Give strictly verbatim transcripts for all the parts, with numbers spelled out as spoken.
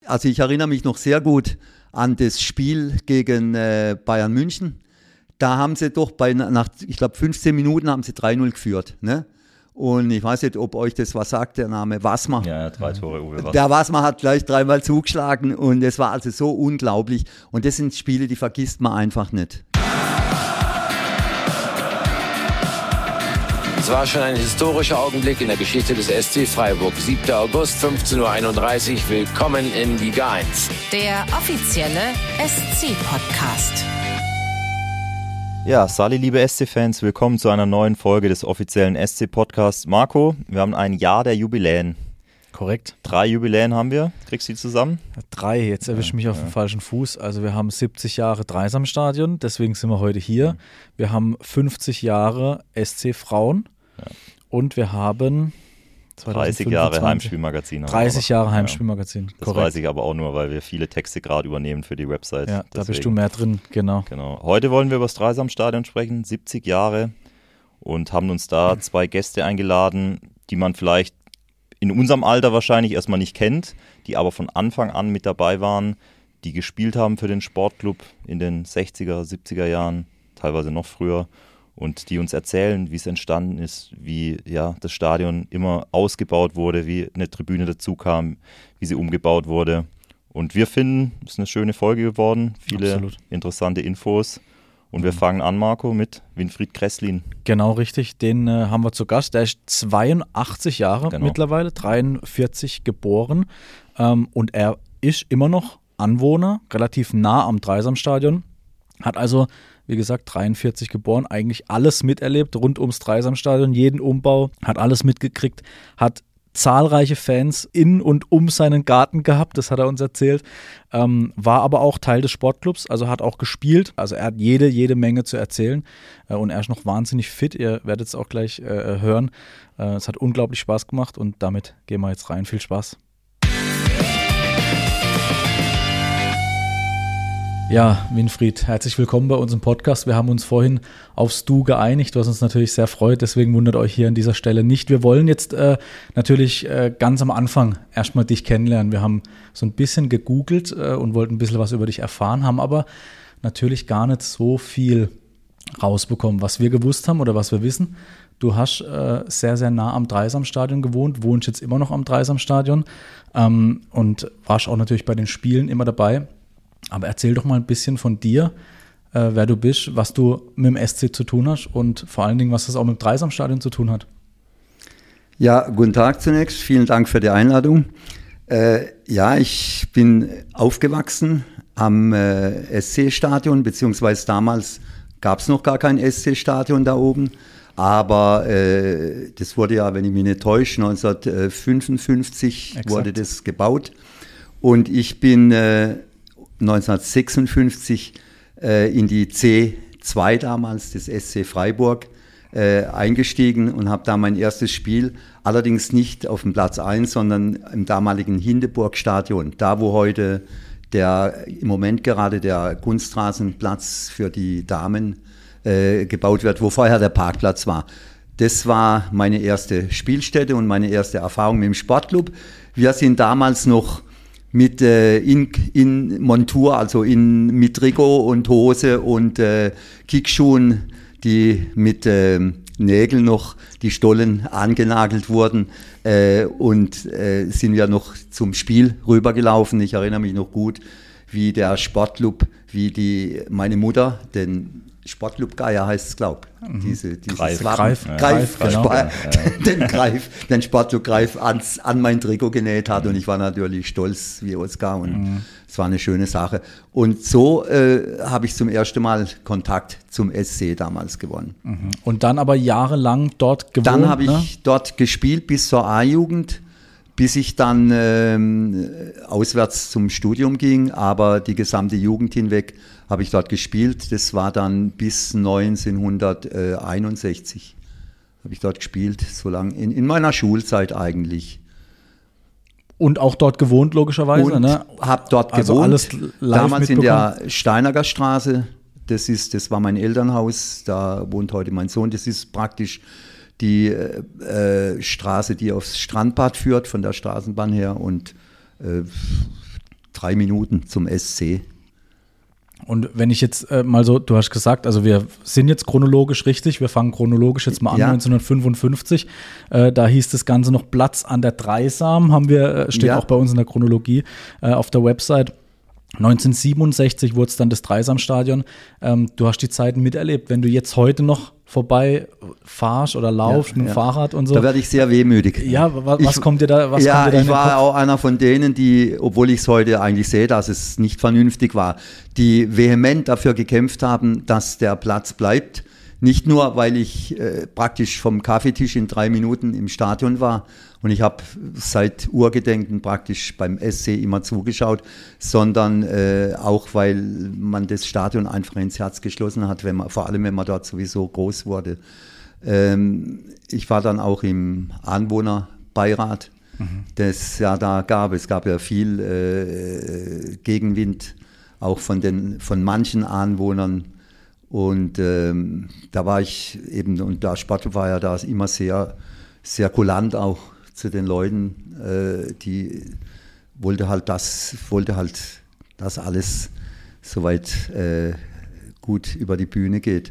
also ich erinnere mich noch sehr gut an das Spiel gegen äh, Bayern München. Da haben sie doch bei, nach, ich glaube, fünfzehn Minuten haben sie drei null geführt. Ne? Und ich weiß nicht, ob euch das was sagt, der Name Waßmer. Ja, drei Tore, Uwe Waßmer. Der Waßmer hat gleich dreimal zugeschlagen und es war also so unglaublich. Und das sind Spiele, die vergisst man einfach nicht. Es war schon ein historischer Augenblick in der Geschichte des S C Freiburg. siebter August, fünfzehn Uhr einunddreißig. Willkommen in Liga eins. Der offizielle S C-Podcast. Ja, Sali, liebe S C-Fans, willkommen zu einer neuen Folge des offiziellen S C-Podcasts. Marco, wir haben ein Jahr der Jubiläen. Korrekt. Drei Jubiläen haben wir. Kriegst du die zusammen? Drei, jetzt erwische ich mich auf ja. dem falschen Fuß. Also wir haben siebzig Jahre Dreisamstadion, deswegen sind wir heute hier. Mhm. Wir haben fünfzig Jahre S C Frauen ja. und wir haben dreißig Jahre Heimspielmagazin. dreißig Jahre Heimspielmagazin, Das Korrekt. Weiß ich aber auch nur, weil wir viele Texte gerade übernehmen für die Website. Ja, deswegen. Da bist du mehr drin, genau. genau. Heute wollen wir über das Dreisamstadion sprechen, siebzig Jahre, und haben uns da zwei Gäste eingeladen, die man vielleicht in unserem Alter wahrscheinlich erstmal nicht kennt, die aber von Anfang an mit dabei waren, die gespielt haben für den Sportclub in den sechziger, siebziger Jahren, teilweise noch früher, und die uns erzählen, wie es entstanden ist, wie ja das Stadion immer ausgebaut wurde, wie eine Tribüne dazu kam, wie sie umgebaut wurde. Und wir finden, es ist eine schöne Folge geworden, viele Absolut. interessante Infos. Und wir fangen an, Marco, mit Winfried Kresslin. Genau, richtig. Den äh, haben wir zu Gast. Der ist zweiundachtzig Jahre genau. mittlerweile, dreiundvierzig geboren. Ähm, und er ist immer noch Anwohner, relativ nah am Dreisamstadion. Hat also, wie gesagt, dreiundvierzig geboren, eigentlich alles miterlebt rund ums Dreisamstadion, jeden Umbau, hat alles mitgekriegt, hat zahlreiche Fans in und um seinen Garten gehabt, das hat er uns erzählt, ähm, war aber auch Teil des Sportclubs, also hat auch gespielt, also er hat jede, jede Menge zu erzählen äh, und er ist noch wahnsinnig fit, ihr werdet es auch gleich äh, hören, äh, es hat unglaublich Spaß gemacht und damit gehen wir jetzt rein, viel Spaß. Ja, Winfried, herzlich willkommen bei uns im Podcast. Wir haben uns vorhin aufs Du geeinigt, was uns natürlich sehr freut. Deswegen wundert euch hier an dieser Stelle nicht. Wir wollen jetzt äh, natürlich äh, ganz am Anfang erstmal dich kennenlernen. Wir haben so ein bisschen gegoogelt äh, und wollten ein bisschen was über dich erfahren, haben aber natürlich gar nicht so viel rausbekommen. Was wir gewusst haben oder was wir wissen, du hast äh, sehr, sehr nah am Dreisamstadion gewohnt, wohnst jetzt immer noch am Dreisamstadion ähm, und warst auch natürlich bei den Spielen immer dabei. Aber erzähl doch mal ein bisschen von dir, äh, wer du bist, was du mit dem S C zu tun hast und vor allen Dingen, was das auch mit dem Dreisamstadion zu tun hat. Ja, guten Tag zunächst. Vielen Dank für die Einladung. Äh, ja, ich bin aufgewachsen am äh, S C-Stadion, beziehungsweise damals gab es noch gar kein S C-Stadion da oben. Aber äh, das wurde ja, wenn ich mich nicht täusche, neunzehnhundertfünfundfünfzig Exakt. Wurde das gebaut. Und ich bin äh, neunzehnhundertsechsundfünfzig äh, in die C zwei damals des S C Freiburg äh, eingestiegen und habe da mein erstes Spiel, allerdings nicht auf dem Platz eins, sondern im damaligen Hindeburg-Stadion, da wo heute der im Moment gerade der Kunstrasenplatz für die Damen äh, gebaut wird, wo vorher der Parkplatz war. Das war meine erste Spielstätte und meine erste Erfahrung mit dem Sportclub. Wir sind damals noch mit äh, in, in Montur, also in, mit Trikot und Hose und äh, Kickschuhen, die mit äh, Nägeln noch die Stollen angenagelt wurden äh, und äh, sind wir noch zum Spiel rübergelaufen. Ich erinnere mich noch gut, wie der Sportclub, wie die meine Mutter, den Sportclub Geier heißt es, glaube ich. Mhm. Diese, dieses Greif, Wappen, Greif, Greif, Greif, Greif genau. Sport, den Greif, den Sportclub Greif ans, an mein Trikot genäht hat, mhm. und ich war natürlich stolz wie Oskar und mhm. es war eine schöne Sache. Und so äh, habe ich zum ersten Mal Kontakt zum S C damals gewonnen. Mhm. Und dann aber jahrelang dort gewohnt? Dann habe ich ne? dort gespielt bis zur A-Jugend, bis ich dann ähm, auswärts zum Studium ging, aber die gesamte Jugend hinweg habe ich dort gespielt. Das war dann bis neunzehnhunderteinundsechzig habe ich dort gespielt, so lange in, in meiner Schulzeit eigentlich. Und auch dort gewohnt, logischerweise, und ne? habe dort also gewohnt, alles live damals in der Steinerger Straße. Das ist, das war mein Elternhaus, da wohnt heute mein Sohn. Das ist praktisch die äh, Straße, die aufs Strandbad führt, von der Straßenbahn her. Und äh, drei Minuten zum S C. Und wenn ich jetzt äh, mal so, du hast gesagt, also wir sind jetzt chronologisch richtig, wir fangen chronologisch jetzt mal an, ja. neunzehnhundertfünfundfünfzig, äh, da hieß das Ganze noch Platz an der Dreisam, haben wir, äh, steht ja. auch bei uns in der Chronologie äh, auf der Website. neunzehnhundertsiebenundsechzig wurde es dann das Dreisamstadion. Ähm, du hast die Zeiten miterlebt, wenn du jetzt heute noch vorbei fahrst oder laufst ja, mit dem ja. Fahrrad und so. Da werde ich sehr wehmütig. Ja, was, was ich, kommt dir da, was ja, kommt dir da in ich den war Kopf? auch einer von denen, die, obwohl ich es heute eigentlich sehe, dass es nicht vernünftig war, die vehement dafür gekämpft haben, dass der Platz bleibt. Nicht nur, weil ich äh, praktisch vom Kaffeetisch in drei Minuten im Stadion war und ich habe seit Urgedenken praktisch beim S C immer zugeschaut, sondern äh, auch, weil man das Stadion einfach ins Herz geschlossen hat, wenn man, vor allem wenn man dort sowieso groß wurde. Ähm, ich war dann auch im Anwohnerbeirat, mhm. das ja da gab. Es gab ja viel äh, Gegenwind, auch von, den, von manchen Anwohnern. Und ähm, da war ich eben, und da Sport war ja da immer sehr, sehr kulant auch zu den Leuten, äh, die wollte halt das, wollte halt, dass alles soweit äh, gut über die Bühne geht.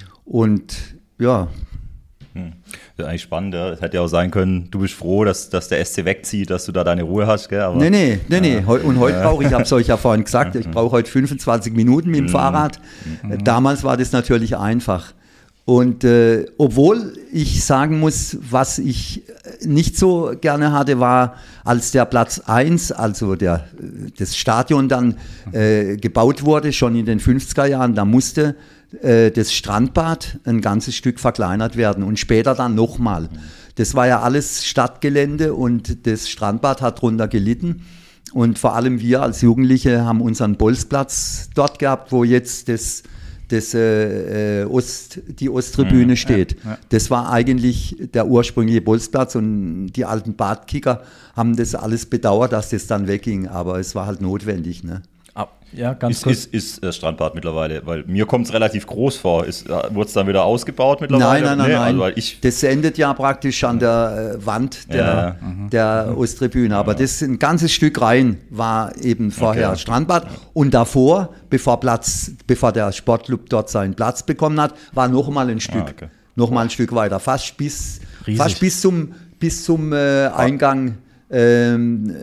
Und ja. Hm. Das ist eigentlich spannend, ja. Es hätte ja auch sein können, du bist froh, dass, dass der S C wegzieht, dass du da deine Ruhe hast, gell? Aber, nee, nee, nee, nee. ja. Und heute brauche ich, ich habe es euch ja vorhin gesagt, ich brauche heute fünfundzwanzig Minuten mit dem Fahrrad. Damals war das natürlich einfach. Und äh, obwohl ich sagen muss, was ich nicht so gerne hatte, war, als der Platz eins, also der, das Stadion dann äh, gebaut wurde, schon in den fünfziger Jahren, da musste äh, das Strandbad ein ganzes Stück verkleinert werden und später dann nochmal. Das war ja alles Stadtgelände und das Strandbad hat drunter gelitten. Und vor allem wir als Jugendliche haben unseren Bolzplatz dort gehabt, wo jetzt das Das, äh, Ost, die Osttribüne mhm, steht. Ja, ja. Das war eigentlich der ursprüngliche Bolzplatz und die alten Badkicker haben das alles bedauert, dass das dann wegging, aber es war halt notwendig. Ne? Ah, ja, ganz ist, kurz. Ist, ist das Strandbad mittlerweile, weil mir kommt es relativ groß vor. Ist, wurde es dann wieder ausgebaut mittlerweile? Nein, nein, nein. Nee, nein. also, weil ich das endet ja praktisch an der äh, Wand der, ja, der mhm. Osttribüne. Aber ja. das ein ganzes Stück rein war eben vorher okay. Strandbad. Und davor, bevor, Platz, bevor der Sportclub dort seinen Platz bekommen hat, war noch mal ein Stück, ah, okay. noch mal ein Stück weiter. Fast bis, fast bis zum, bis zum äh, Eingang äh,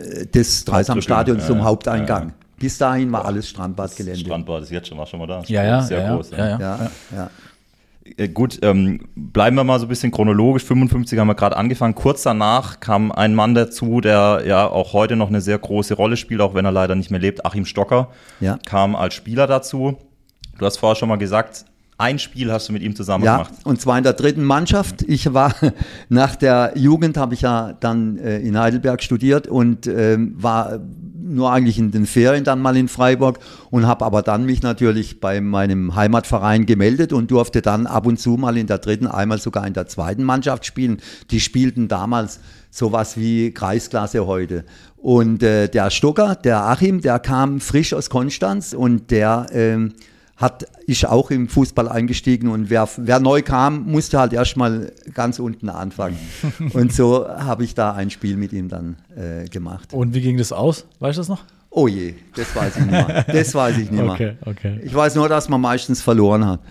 des Dreisamstadions, zum ja, Haupteingang. Ja. Bis dahin war alles Strandbadgelände. Das Strandbad ist jetzt schon, war schon mal da. Ja, ja, sehr ja, groß. Ja, ja, ja, ja. ja. Gut, ähm, bleiben wir mal so ein bisschen chronologisch. fünfundfünfzig haben wir gerade angefangen. Kurz danach kam ein Mann dazu, der ja auch heute noch eine sehr große Rolle spielt, auch wenn er leider nicht mehr lebt. Achim Stocker ja. kam als Spieler dazu. Du hast vorher schon mal gesagt, ein Spiel hast du mit ihm zusammen ja, gemacht. Und zwar in der dritten Mannschaft. Ich war nach der Jugend, habe ich ja dann äh, in Heidelberg studiert und äh, war nur eigentlich in den Ferien dann mal in Freiburg und habe aber dann mich natürlich bei meinem Heimatverein gemeldet und durfte dann ab und zu mal in der dritten, einmal sogar in der zweiten Mannschaft spielen. Die spielten damals sowas wie Kreisklasse heute. Und äh, der Stocker, der Achim, der kam frisch aus Konstanz und der äh, hat, ist auch im Fußball eingestiegen und wer, wer neu kam, musste halt erstmal ganz unten anfangen. Und so habe ich da ein Spiel mit ihm dann äh, gemacht. Und wie ging das aus? Weißt du das noch? Oh je, das weiß ich nicht mehr. Das weiß ich nicht mehr. Okay, okay. Ich weiß nur, dass man meistens verloren hat.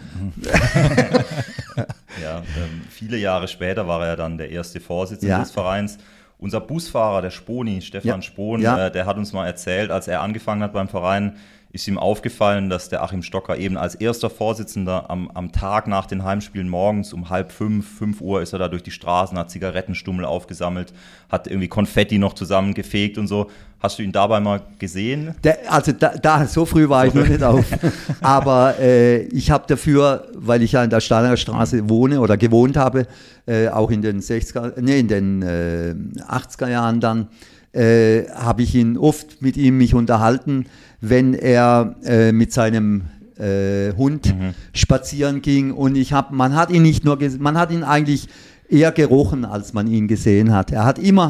Ja, ähm, viele Jahre später war er dann der erste Vorsitzende ja. des Vereins. Unser Busfahrer, der Sponi, Stefan ja. Spohn, ja. äh, der hat uns mal erzählt, als er angefangen hat beim Verein, ist ihm aufgefallen, dass der Achim Stocker eben als erster Vorsitzender am, am Tag nach den Heimspielen morgens um halb fünf, fünf Uhr ist er da durch die Straßen, hat Zigarettenstummel aufgesammelt, hat irgendwie Konfetti noch zusammengefegt und so. Hast du ihn dabei mal gesehen? Der, also da, da, so früh war ich noch nicht auf. Aber äh, ich habe dafür, weil ich ja in der Steiner Straße wohne oder gewohnt habe, äh, auch in den sechziger, nee, in den äh, achtziger Jahren dann, äh, habe ich ihn oft mit ihm mich unterhalten, wenn er äh, mit seinem äh, Hund mhm. spazieren ging. Und ich habe, man hat ihn nicht nur, man hat ihn eigentlich eher gerochen, als man ihn gesehen hat. Er hat immer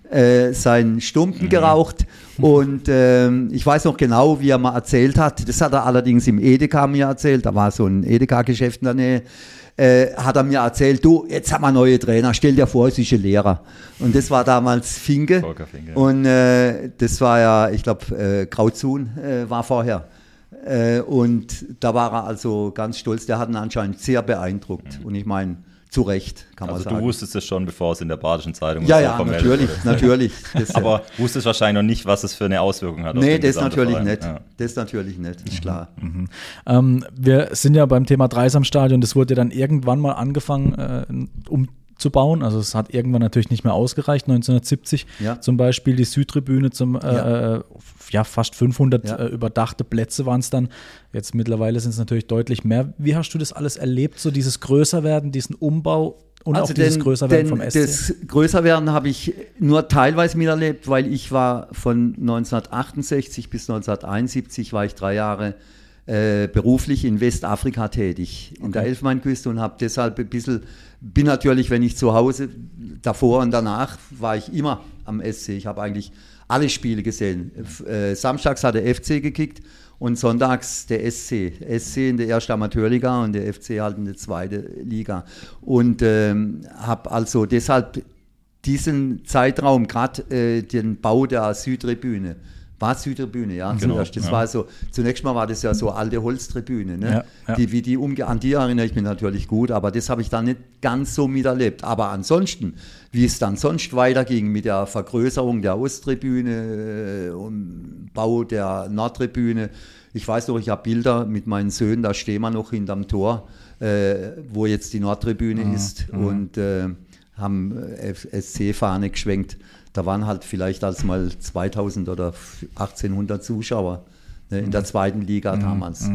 äh, seinen Stumpen mhm. geraucht und ähm, ich weiß noch genau, wie er mal erzählt hat, das hat er allerdings im Edeka mir erzählt, da war so ein Edeka-Geschäft in der Nähe, äh, hat er mir erzählt, du, jetzt haben wir neue Trainer, stell dir vor, es ist ein Lehrer. Und das war damals Finke, Finke. Und äh, das war ja, ich glaube, äh, Krautzuhn äh, war vorher. Äh, und da war er also ganz stolz, der hat ihn anscheinend sehr beeindruckt. Mhm. Und ich meine, zu Recht, kann also man sagen. Du wusstest es schon, bevor es in der Badischen Zeitung ja, ja, natürlich, wurde. natürlich. Das, aber ja. wusstest wahrscheinlich noch nicht, was es für eine Auswirkung hat. Nee, das natürlich nicht. Ja. Das natürlich nicht, ist mhm. klar. Mhm. Ähm, wir sind ja beim Thema Dreisamstadion, das wurde ja dann irgendwann mal angefangen, äh, um zu bauen. Also es hat irgendwann natürlich nicht mehr ausgereicht. neunzehnhundertsiebzig ja. zum Beispiel die Südtribüne zum äh, ja. ja fast fünfhundert ja. äh, überdachte Plätze waren es dann. Jetzt mittlerweile sind es natürlich deutlich mehr. Wie hast du das alles erlebt, so dieses Größerwerden, diesen Umbau und also auch dieses den, Größerwerden den, vom S C? Das Größerwerden habe ich nur teilweise miterlebt, weil ich war von neunzehnhundertachtundsechzig bis neunzehnhunderteinundsiebzig war ich drei Jahre Äh, beruflich in Westafrika tätig, in okay. der Elfenbeinküste und habe deshalb ein bisschen, bin natürlich, wenn ich zu Hause, davor und danach war ich immer am S C. Ich habe eigentlich alle Spiele gesehen. Äh, samstags hat der F C gekickt und sonntags der S C. S C in der ersten Amateurliga und der F C halt in der zweiten Liga. Und ähm, habe also deshalb diesen Zeitraum, gerade äh, den Bau der Südtribüne, war Südtribüne, ja, genau, zuerst. Das ja. war so, zunächst mal war das ja so alte Holztribüne, ne? Ja, ja. Die, wie die umge- an die erinnere ich mich natürlich gut, aber das habe ich dann nicht ganz so miterlebt. Aber ansonsten, wie es dann sonst weiterging mit der Vergrößerung der Osttribüne äh, und Bau der Nordtribüne, ich weiß noch, ich habe Bilder mit meinen Söhnen, da stehen wir noch hinterm Tor, äh, wo jetzt die Nordtribüne mhm. ist mhm. und äh, haben S C-Fahne geschwenkt. Da waren halt vielleicht als mal zweitausend oder achtzehnhundert Zuschauer ne, in der zweiten Liga damals.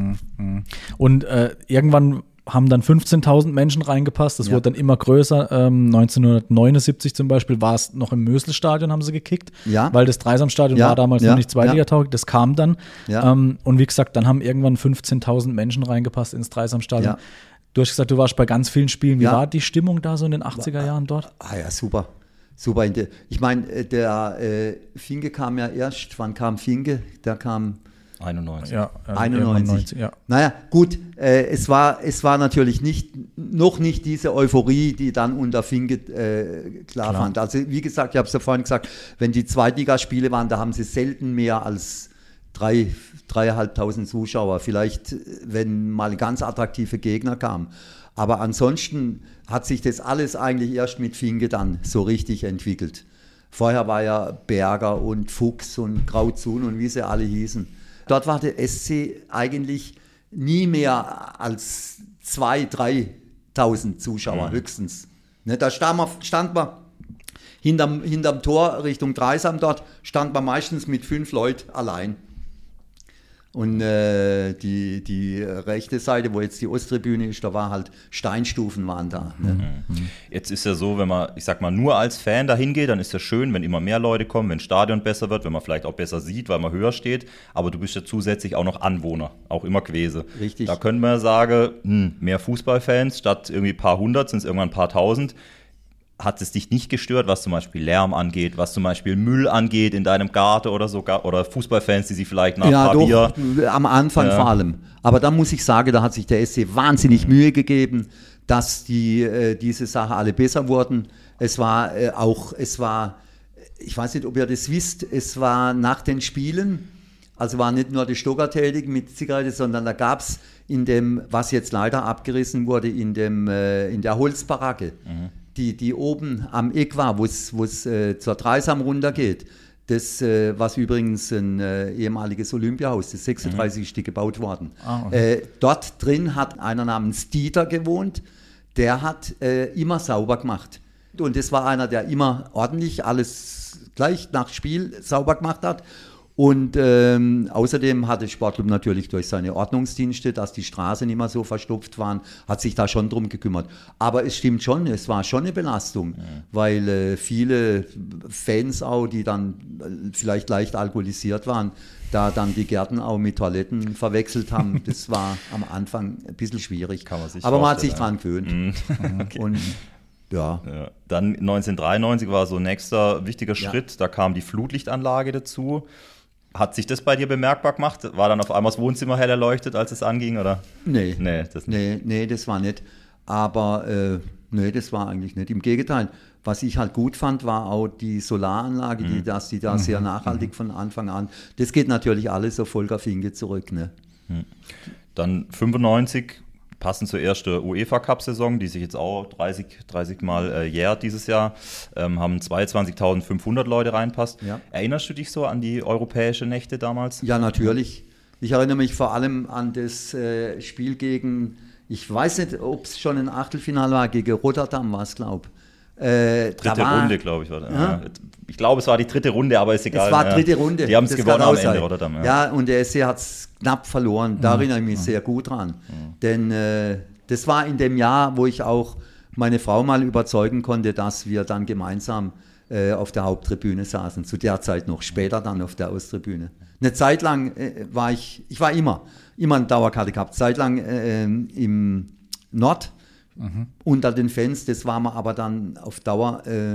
Und äh, irgendwann haben dann fünfzehntausend Menschen reingepasst. Das ja. wurde dann immer größer. Ähm, neunzehnhundertneunundsiebzig zum Beispiel war es noch im Möselstadion, haben sie gekickt, ja. weil das Dreisamstadion ja. war damals ja. noch nicht zweitligatauglich. Das kam dann. Ja. Ähm, und wie gesagt, dann haben irgendwann fünfzehntausend Menschen reingepasst ins Dreisamstadion. Ja. Du hast gesagt, du warst bei ganz vielen Spielen. Wie ja. war die Stimmung da so in den achtziger Jahren dort? Ah ja, super. Super. Ich meine, der äh, Finke kam ja erst, wann kam Finke? Der kam einundneunzig. Ja, also einundneunzig. einundneunzig, ja. Naja, gut, äh, es, war, es war natürlich nicht, noch nicht diese Euphorie, die dann unter Finke äh, klar, klar fand. Also wie gesagt, ich habe es ja vorhin gesagt, wenn die Zweitligaspiele waren, da haben sie selten mehr als drei, dreieinhalbtausend Zuschauer. Vielleicht, wenn mal ganz attraktive Gegner kamen. Aber ansonsten hat sich das alles eigentlich erst mit Finke dann so richtig entwickelt. Vorher war ja Berger und Fuchs und Krautzuhn und wie sie alle hießen. Dort war der S C eigentlich nie mehr als zweitausend, dreitausend Zuschauer mhm. höchstens. Ne, da stand man, stand man hinterm, hinterm Tor Richtung Dreisam dort, stand man meistens mit fünf Leuten allein. Und äh, die, die rechte Seite, wo jetzt die Osttribüne ist, da war halt Steinstufen waren da. Ne? Mhm. Jetzt ist ja so, wenn man, ich sag mal, nur als Fan dahin geht, dann ist ja schön, wenn immer mehr Leute kommen, wenn das Stadion besser wird, wenn man vielleicht auch besser sieht, weil man höher steht. Aber du bist ja zusätzlich auch noch Anwohner, auch immer gewesen. Richtig. Da können wir sagen, hm, mehr Fußballfans, statt irgendwie ein paar hundert sind es irgendwann ein paar tausend. Hat es dich nicht gestört, was zum Beispiel Lärm angeht, was zum Beispiel Müll angeht in deinem Garten oder so, oder Fußballfans, die sich vielleicht nach ja, ein paar Bier... Doch, am Anfang ja. vor allem. Aber da muss ich sagen, da hat sich der S C wahnsinnig mhm. Mühe gegeben, dass die, äh, diese Sache alle besser wurden. Es war äh, auch, es war, ich weiß nicht, ob ihr das wisst, es war nach den Spielen, also war nicht nur die Stocker tätig mit Zigarette, sondern da gab es in dem, was jetzt leider abgerissen wurde, in, dem, äh, in der Holzbaracke, mhm. Die, die oben am Eck war, wo es äh, zur Dreisam runtergeht, das, äh, was übrigens ein äh, ehemaliges Olympiahaus, das sechsunddreißigste Mhm. gebaut worden. Ah, okay. äh, dort drin hat einer namens Dieter gewohnt, der hat äh, immer sauber gemacht. Und das war einer, der immer ordentlich alles gleich nach Spiel sauber gemacht hat. Und ähm, außerdem hat der Sportclub natürlich durch seine Ordnungsdienste, dass die Straßen immer so verstopft waren, hat sich da schon drum gekümmert. Aber es stimmt schon, es war schon eine Belastung, ja. weil äh, viele Fans auch, die dann äh, vielleicht leicht alkoholisiert waren, da dann die Gärten auch mit Toiletten verwechselt haben. Das war am Anfang ein bisschen schwierig. Kann man sich Aber man hat sich dran gewöhnt. Mhm. Okay. Und Ja. Ja. Dann neunzehnhundertdreiundneunzig war so ein nächster wichtiger Schritt. Ja. Da kam die Flutlichtanlage dazu. Hat sich das bei dir bemerkbar gemacht? War dann auf einmal das Wohnzimmer hell erleuchtet, als es anging? Oder? Nee, nee, das nicht. Nee, nee, das war nicht. Aber äh, nee, das war eigentlich nicht. Im Gegenteil, was ich halt gut fand, war auch die Solaranlage, mhm. die, das, die da mhm. sehr nachhaltig mhm. von Anfang an. Das geht natürlich alles auf Volker Finke zurück. Ne? Mhm. Dann fünfundneunzig, passend zur ersten UEFA-Cup-Saison, die sich jetzt auch dreißig, dreißig Mal äh, jährt dieses Jahr, ähm, haben zweiundzwanzigtausendfünfhundert Leute reinpasst. Ja. Erinnerst du dich so an die europäischen Nächte damals? Ja, natürlich. Ich erinnere mich vor allem an das äh, Spiel gegen, ich weiß nicht, ob es schon ein Achtelfinale war, gegen Rotterdam war es, glaube ich. Äh, dritte war, Runde, glaube ich, war das. Ja? Ich glaube, es war die dritte Runde, aber ist egal. Es war dritte Runde. Die haben es gewonnen am Ende, Rotterdam. Ja. ja, und der S C hat es knapp verloren. Da mhm. erinnere ich mich mhm. sehr gut dran. Mhm. Denn äh, das war in dem Jahr, wo ich auch meine Frau mal überzeugen konnte, dass wir dann gemeinsam äh, auf der Haupttribüne saßen. Zu der Zeit noch, später dann auf der Osttribüne. Eine Zeit lang äh, war ich, ich war immer, immer eine Dauerkarte gehabt. Zeitlang äh, im Nord. Mhm. Unter den Fans, das war mir aber dann auf Dauer äh,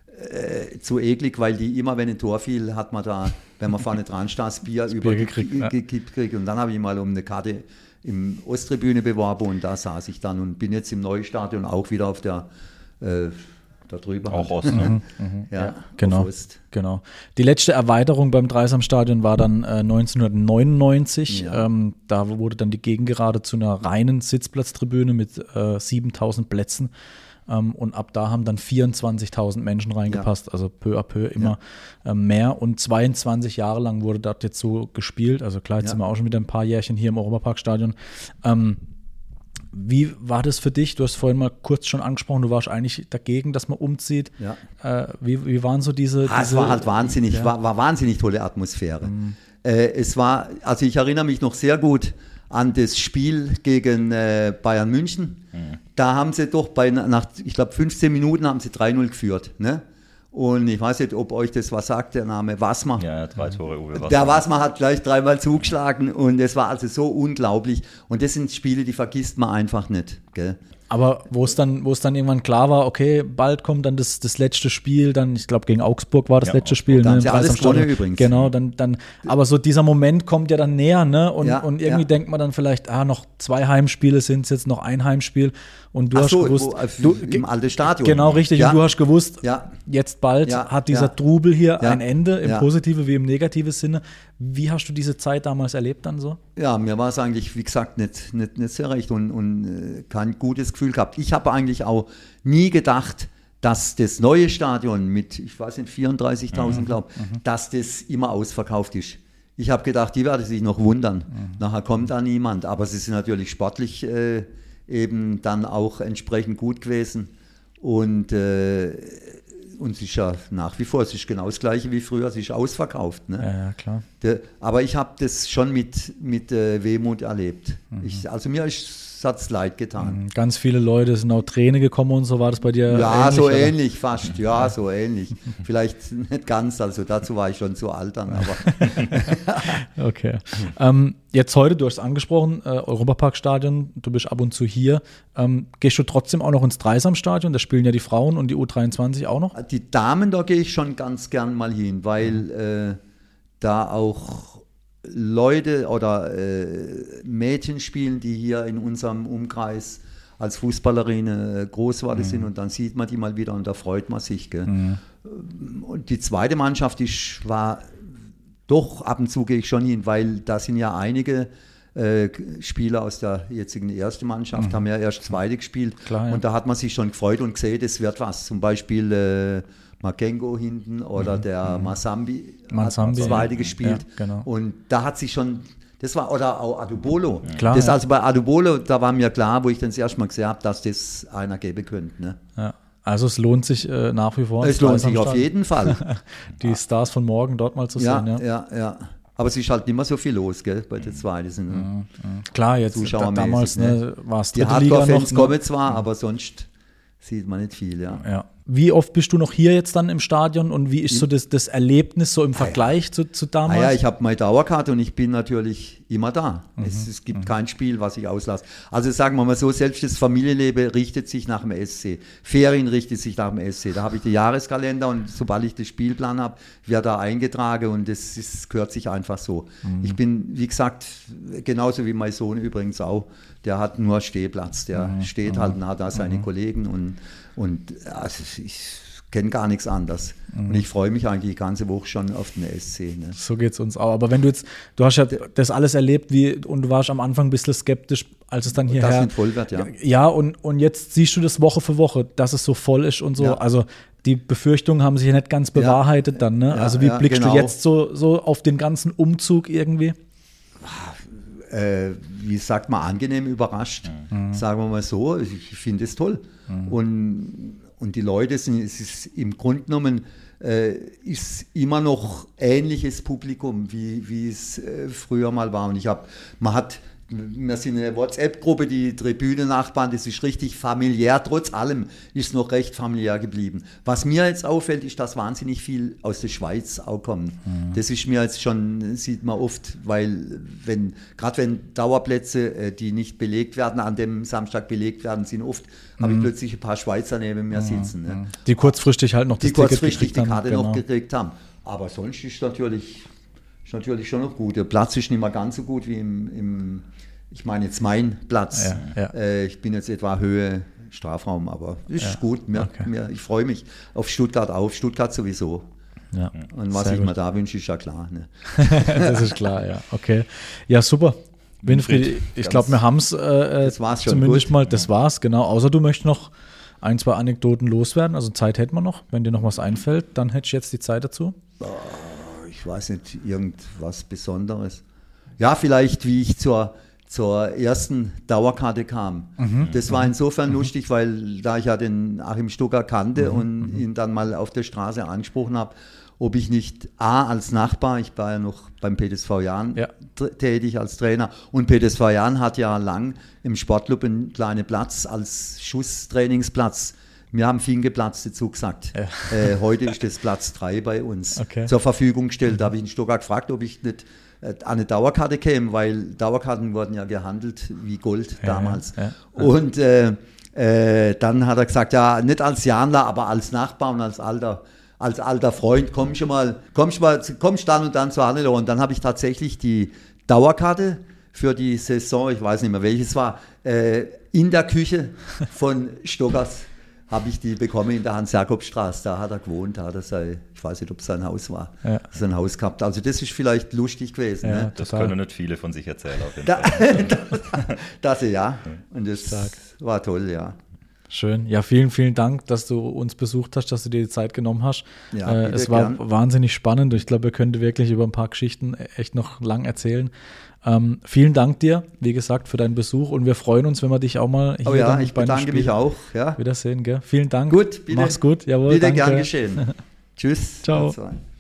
äh, zu eklig, weil die immer, wenn ein Tor fiel, hat man da, wenn man vorne dran stand, das Bier übergekippt ja. gekriegt. Und dann habe ich mal um eine Karte im Osttribüne beworben und da saß ich dann und bin jetzt im Neustadion auch wieder auf der äh, da drüber. Auch Ost, ne? ja, ja, genau, Ost. genau. Die letzte Erweiterung beim Dreisamstadion war dann äh, neunzehnhundertneunundneunzig. Ja. Ähm, da wurde dann die Gegengerade zu einer reinen Sitzplatztribüne mit äh, siebentausend Plätzen. Ähm, und ab da haben dann vierundzwanzigtausend Menschen reingepasst, ja. also peu à peu immer ja. äh, mehr. Und zweiundzwanzig Jahre lang wurde dort jetzt so gespielt. Also klar, jetzt ja. sind wir auch schon wieder ein paar Jährchen hier im Europaparkstadion. Ähm, Wie war das für dich? Du hast vorhin mal kurz schon angesprochen, du warst eigentlich dagegen, dass man umzieht. Ja. Äh, wie, wie waren so diese, ah, diese... Es war halt wahnsinnig, ja. war, war wahnsinnig tolle Atmosphäre. Mhm. Äh, es war, also ich erinnere mich noch sehr gut an das Spiel gegen äh, Bayern München. Mhm. Da haben sie doch bei, nach, ich glaube, fünfzehn Minuten haben sie drei null geführt, ne? Und ich weiß nicht, ob euch das was sagt, der Name Wassmer. Ja, drei Tore, Uwe Wassmer. Der Wassmer hat gleich dreimal zugeschlagen und es war also so unglaublich. Und das sind Spiele, die vergisst man einfach nicht, gell? Aber wo es dann, wo es dann irgendwann klar war, okay, bald kommt dann das, das letzte Spiel, dann, ich glaube, gegen Augsburg war das ja, letzte Spiel. Da ne, haben sie alles gewonnen übrigens. Genau, dann, dann, aber so dieser Moment kommt ja dann näher, ne? Und, ja, und irgendwie ja. denkt man dann vielleicht, ah, noch zwei Heimspiele sind es jetzt, noch ein Heimspiel. Und du Ach hast so, gewusst, wo, du, im alten Stadion. Genau, richtig. Ja. Und du hast gewusst, ja. jetzt bald ja. hat dieser ja. Trubel hier ja. ein Ende, im ja. positiven wie im negativen Sinne. Wie hast du diese Zeit damals erlebt dann so? Ja, mir war es eigentlich, wie gesagt, nicht, nicht, nicht sehr recht und, und äh, kein gutes Gefühl gehabt. Ich habe eigentlich auch nie gedacht, dass das neue Stadion mit, ich weiß nicht, vierunddreißigtausend, mhm. glaube ich, mhm. dass das immer ausverkauft ist. Ich habe gedacht, die werden sich noch wundern. Mhm. Nachher kommt da niemand. Aber sie sind natürlich sportlich äh, eben dann auch entsprechend gut gewesen. Und äh, Und es ist ja nach wie vor, es ist genau das Gleiche wie früher, es ist ausverkauft. Ne? Ja, ja, klar. De, aber ich habe das schon mit, mit äh, Wehmut erlebt. Mhm. Ich, also mir hat es leid getan. Mhm. Ganz viele Leute sind auch Tränen gekommen und so, war das bei dir Ja, ähnlich, so oder? ähnlich fast, ja, so ähnlich. Vielleicht nicht ganz, also dazu war ich schon zu alt dann, aber... Okay. Ähm, jetzt heute, du hast es angesprochen, äh, Europaparkstadion, du bist ab und zu hier. Ähm, gehst du trotzdem auch noch ins Dreisamstadion? Da spielen ja die Frauen und die U dreiundzwanzig auch noch. Die Damen, da gehe ich schon ganz gern mal hin, weil äh, da auch Leute oder äh, Mädchen spielen, die hier in unserem Umkreis als Fußballerin äh, groß geworden mhm. sind und dann sieht man die mal wieder und da freut man sich. Gell? Mhm. Und die zweite Mannschaft ich war doch ab und zu gehe ich schon hin, weil da sind ja einige äh, Spieler aus der jetzigen ersten Mannschaft, mhm. haben ja erst zweite gespielt. Klar, ja. Und da hat man sich schon gefreut und gesehen, es wird was. Zum Beispiel äh, Makengo hinten oder mhm. der Masambi hat zweite ja. gespielt. Ja, genau. Und da hat sich schon, das war, oder auch Adubolo. Ja. Klar, das ja. Also bei Adubolo, da war mir klar, wo ich dann das erste Mal gesehen habe, dass das einer geben könnte. Ne? Ja. Also es lohnt sich äh, nach wie vor. Es lohnt sich auf jeden Fall. Die Stars von morgen dort mal zu ja, sehen. Ja, ja, ja. Aber es ist halt nicht mehr so viel los, gell, bei der zweiten. Sind, mhm. Klar, jetzt da, damals ne, war es die dritte Liga noch. Die kommen zwar, aber sonst sieht man nicht viel, ja. Ja. wie oft bist du noch hier jetzt dann im Stadion und wie ist so das, das Erlebnis so im Vergleich ah, ja. zu, zu damals? Ah, ja, ich habe meine Dauerkarte und ich bin natürlich immer da. Mhm. Es, es gibt mhm. kein Spiel, was ich auslasse. Also sagen wir mal so, selbst das Familienleben richtet sich nach dem S C. Ferien richtet sich nach dem S C. Da habe ich den Jahreskalender und sobald ich den Spielplan habe, wird da eingetragen und das, das gehört sich einfach so. Mhm. Ich bin, wie gesagt, genauso wie mein Sohn übrigens auch, der hat nur Stehplatz. Der mhm. steht mhm. halt nah da seine mhm. Kollegen und Und also ich kenne gar nichts anderes. Mhm. Und ich freue mich eigentlich die ganze Woche schon auf den S C. Ne? So geht es uns auch. Aber wenn du jetzt, du hast ja das alles erlebt wie, und du warst am Anfang ein bisschen skeptisch, als es dann hierher... Dass es voll wird, ja. Ja, und, und jetzt siehst du das Woche für Woche, dass es so voll ist und so. Ja. Also die Befürchtungen haben sich ja nicht ganz bewahrheitet ja. dann. Ne? Ja, also wie ja, blickst genau. du jetzt so, so auf den ganzen Umzug irgendwie? Äh, wie sagt man, angenehm überrascht, mhm. sagen wir mal so. Ich finde es toll. Mhm. Und, und die Leute sind, es ist im Grunde genommen, äh, ist immer noch ähnliches Publikum, wie, wie es äh, früher mal war. Und ich habe, man hat, wir sind eine WhatsApp-Gruppe, die Tribüne-Nachbarn, das ist richtig familiär, trotz allem ist es noch recht familiär geblieben. Was mir jetzt auffällt, ist, dass wahnsinnig viel aus der Schweiz auch kommt. Mhm. Das ist mir jetzt schon, sieht man oft, weil wenn, gerade wenn Dauerplätze, die nicht belegt werden, an dem Samstag belegt werden, sind oft, mhm. habe ich plötzlich ein paar Schweizer neben mir mhm. sitzen. Ne? Die kurzfristig halt noch das die Ticket kurzfristig die Karte genau. noch gekriegt haben. Aber sonst ist natürlich... Ist natürlich schon noch gut. Der Platz ist nicht mehr ganz so gut wie im, im ich meine jetzt mein Platz. Ja, ja. Äh, ich bin jetzt etwa Höhe Strafraum, aber ist ja, gut. Mir, okay. mir, ich freue mich auf Stuttgart, auf Stuttgart sowieso. Ja, und was ich gut. mir da wünsche, ist ja klar. Ne? Das ist klar, ja. Okay. Ja, super. Winfried, ich glaube, wir haben es äh, zumindest gut. mal, das ja. war's, genau. Außer du möchtest noch ein, zwei Anekdoten loswerden. Also Zeit hätten wir noch. Wenn dir noch was einfällt, dann hättest du jetzt die Zeit dazu. Oh. Ich weiß nicht, irgendwas Besonderes. Ja, vielleicht, wie ich zur, zur ersten Dauerkarte kam. Mhm. Das war insofern mhm. lustig, weil da ich ja den Achim Stucker kannte mhm. und mhm. ihn dann mal auf der Straße angesprochen habe, ob ich nicht A, als Nachbar, ich war ja noch beim P D S V Jahn ja. tätig als Trainer und P D S V Jahn hat ja lang im Sportclub einen kleinen Platz als Schusstrainingsplatz. Wir haben Finkeplatz dazu gesagt. Ja. Äh, heute ist das Platz drei bei uns okay. zur Verfügung gestellt. Da habe ich in Stuttgart gefragt, ob ich nicht äh, an eine Dauerkarte käme, weil Dauerkarten wurden ja gehandelt wie Gold ja, damals. Ja, ja. Und äh, äh, dann hat er gesagt, ja, nicht als Janler, aber als Nachbar und als alter, als alter Freund, komm schon mal, komm schon mal, kommst dann und dann zu Hannelore. Und dann habe ich tatsächlich die Dauerkarte für die Saison, ich weiß nicht mehr welches war, äh, in der Küche von Stockers habe ich die bekommen in der Hans-Jakob-Straße. Da hat er gewohnt, da hat er sein, ich weiß nicht, ob es sein Haus war, ja. sein Haus gehabt. Also das ist vielleicht lustig gewesen. Ja, ne? Das können nicht viele von sich erzählen. Auf jeden da, Fall. das, ja, und das Stark. War toll, ja. Schön. Ja, vielen, vielen Dank, dass du uns besucht hast, dass du dir die Zeit genommen hast. Ja, äh, es war gern. wahnsinnig spannend. Ich glaube, wir könnten wirklich über ein paar Geschichten echt noch lang erzählen. Ähm, vielen Dank dir, wie gesagt, für deinen Besuch und wir freuen uns, wenn wir dich auch mal hier oh ja, dann ich bei bedanke mich auch. Ja. Wiedersehen, gell? Vielen Dank. Gut, bitte. Mach's gut. Jawohl, bitte danke. Gern geschehen. Tschüss. Ciao.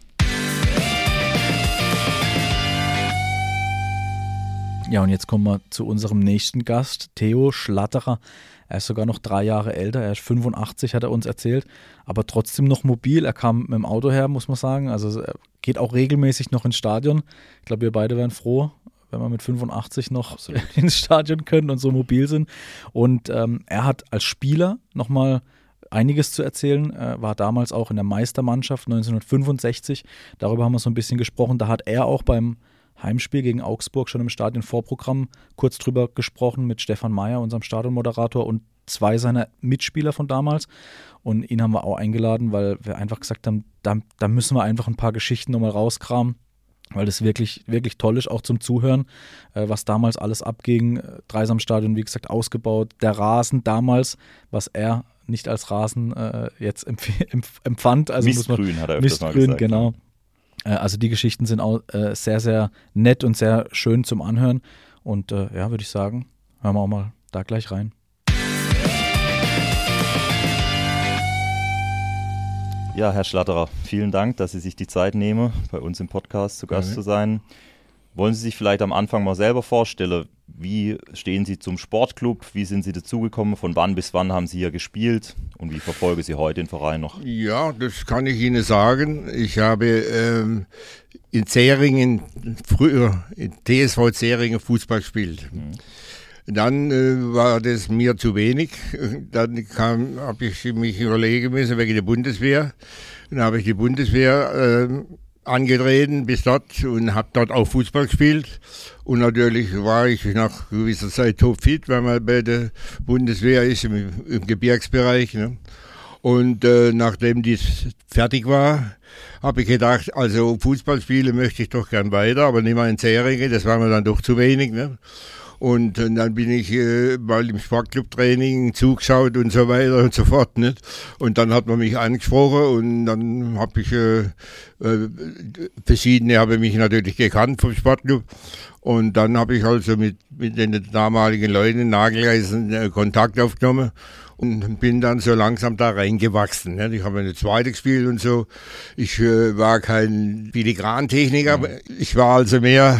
Ja, und jetzt kommen wir zu unserem nächsten Gast, Theo Schlatterer. Er ist sogar noch drei Jahre älter, er ist fünfundachtzig, hat er uns erzählt, aber trotzdem noch mobil. Er kam mit dem Auto her, muss man sagen. Also er geht auch regelmäßig noch ins Stadion. Ich glaube, wir beide wären froh, wenn wir mit fünfundachtzig noch Absolut. ins Stadion können und so mobil sind. Und ähm, er hat als Spieler nochmal einiges zu erzählen, er war damals auch in der Meistermannschaft neunzehnhundertfünfundsechzig. Darüber haben wir so ein bisschen gesprochen. Da hat er auch beim Heimspiel gegen Augsburg schon im Stadionvorprogramm kurz drüber gesprochen mit Stefan Meyer, unserem Stadionmoderator, und zwei seiner Mitspieler von damals. Und ihn haben wir auch eingeladen, weil wir einfach gesagt haben, da, da müssen wir einfach ein paar Geschichten nochmal rauskramen, weil das wirklich, wirklich toll ist, auch zum Zuhören, äh, was damals alles abging. Dreisamstadion, wie gesagt, ausgebaut. Der Rasen damals, was er nicht als Rasen äh, jetzt empf- empf- empfand. Also Mistgrün muss man, hat er öfters Mistgrün, mal gesagt. Genau. Also die Geschichten sind auch äh, sehr, sehr nett und sehr schön zum Anhören. Und äh, ja, würde ich sagen, hören wir auch mal da gleich rein. Ja, Herr Schlatterer, vielen Dank, dass Sie sich die Zeit nehmen, bei uns im Podcast zu Gast mhm. zu sein. Wollen Sie sich vielleicht am Anfang mal selber vorstellen, Wie stehen Sie zum Sportclub? Wie sind Sie dazugekommen? Von wann bis wann haben Sie hier gespielt? Und wie verfolgen Sie heute den Verein noch? Ja, das kann ich Ihnen sagen. Ich habe ähm, in Zähringen, früher in T S V Zähringen Fußball gespielt. Mhm. Dann äh, war das mir zu wenig. Dann habe ich mich überlegen müssen wegen der Bundeswehr. Dann habe ich die Bundeswehr äh, angetreten bis dort und habe dort auch Fußball gespielt. Und natürlich war ich nach gewisser Zeit topfit, weil man bei der Bundeswehr ist im, im Gebirgsbereich. Ne? Und äh, nachdem dies fertig war, habe ich gedacht, also Fußball spielen möchte ich doch gern weiter, aber nicht mal in Zähringen, das war mir dann doch zu wenig. Ne? Und äh, dann bin ich äh, mal im Sportclub-Training zugeschaut und so weiter und so fort. Nicht? Und dann hat man mich angesprochen und dann habe ich äh, äh, verschiedene habe mich natürlich gekannt vom Sportclub. Und dann habe ich also mit, mit den damaligen Leuten Nageleisen äh, Kontakt aufgenommen und bin dann so langsam da reingewachsen. Ne? Ich habe eine zweite gespielt und so. Ich äh, war kein Filigrantechniker, aber ich war also mehr